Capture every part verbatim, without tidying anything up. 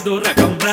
అదో రకం రా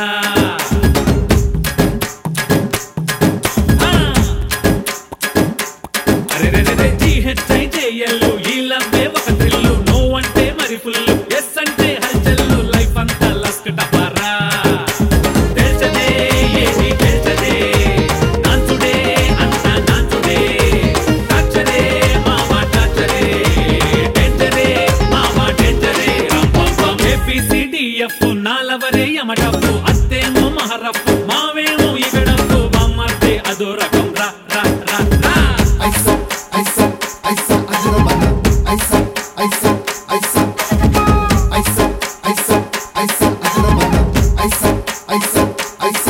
అరే రే రే జీహెచ్ఐ జేఎల్లు ఈ లవ్వే ఒక థ్రిల్లు నో అంటే మరి ఫుల్లు ఎస్ అంటే హల్చల్లు లైఫ్ అంతా లస్క్ టపారా తెలుసదే ఏది తెలుసదే నాన్సుడే అంతా నాన్సుడే టార్చరే మావా టార్చరే డేంజరే మావా డేంజరే రం పం పం ఏబిసిడిఎఫ్ నాలవరే యమటప్పు అత్తేమో మహరప్పు మావేమో ఇగడప్పు బామ్మర్దే అదో రకం రా రా రా రా ఐసా ఐసా ఐసా అజరమన ఐసా ఐసా ఐసా ఐసా ఐసా ఐసా అజరమన ఐసా ఐసా ఐసా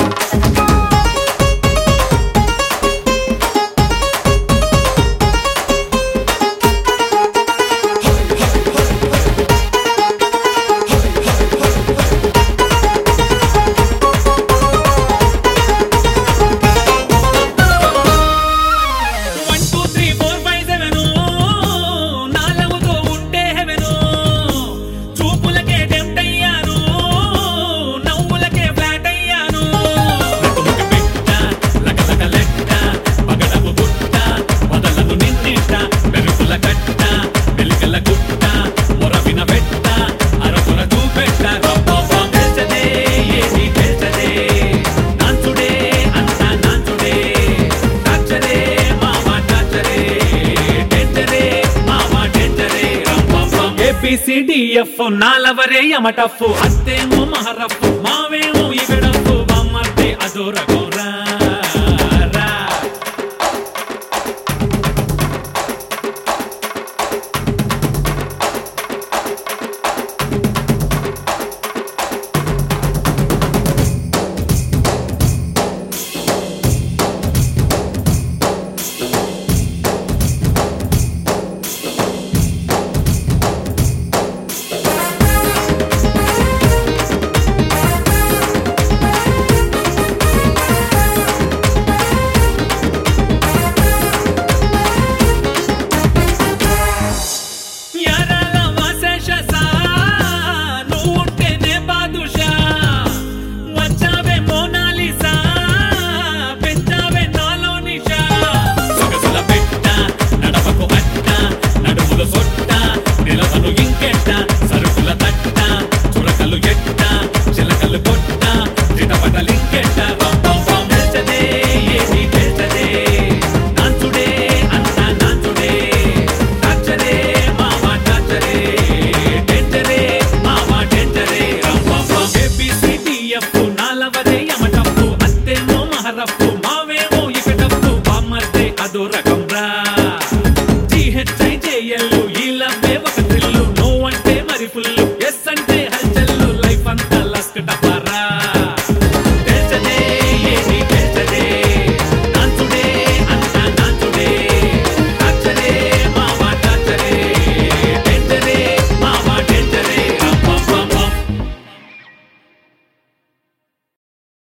ఏబిసిడిఎఫ్ నాలవరే యమటఫ్ అత్తేమో మహరఫ్ మా